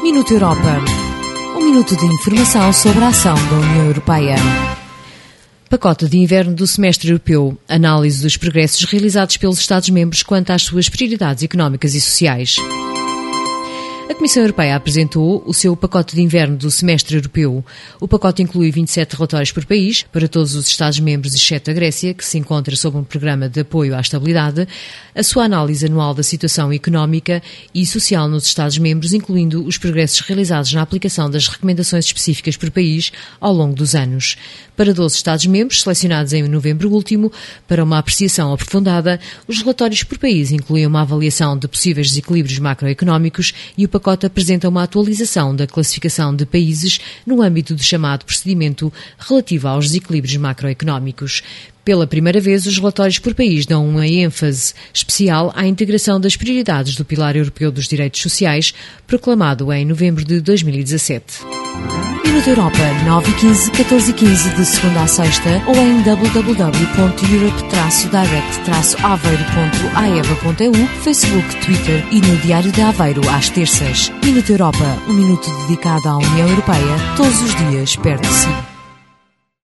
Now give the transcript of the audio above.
Minuto Europa. Um minuto de informação sobre a ação da União Europeia. Pacote de inverno do semestre europeu. Análise dos progressos realizados pelos Estados-membros quanto às suas prioridades económicas e sociais. A Comissão Europeia apresentou o seu pacote de inverno do semestre europeu. O pacote inclui 27 relatórios por país, para todos os Estados-membros, exceto a Grécia, que se encontra sob um programa de apoio à estabilidade, a sua análise anual da situação económica e social nos Estados-membros, incluindo os progressos realizados na aplicação das recomendações específicas por país ao longo dos anos. Para 12 Estados-membros, selecionados em novembro último, para uma apreciação aprofundada, os relatórios por país incluem uma avaliação de possíveis desequilíbrios macroeconómicos e o pacote apresenta uma atualização da classificação de países no âmbito do chamado procedimento relativo aos desequilíbrios macroeconómicos. Pela primeira vez, os relatórios por país dão uma ênfase especial à integração das prioridades do Pilar Europeu dos Direitos Sociais, proclamado em novembro de 2017. Minuto Europa, 9h15, 14h15, de segunda a sexta, ou em www.europe-direct-aveiro.aeva.eu, Facebook, Twitter e no Diário de Aveiro às terças. Minuto Europa, um minuto dedicado à União Europeia, todos os dias perto de si.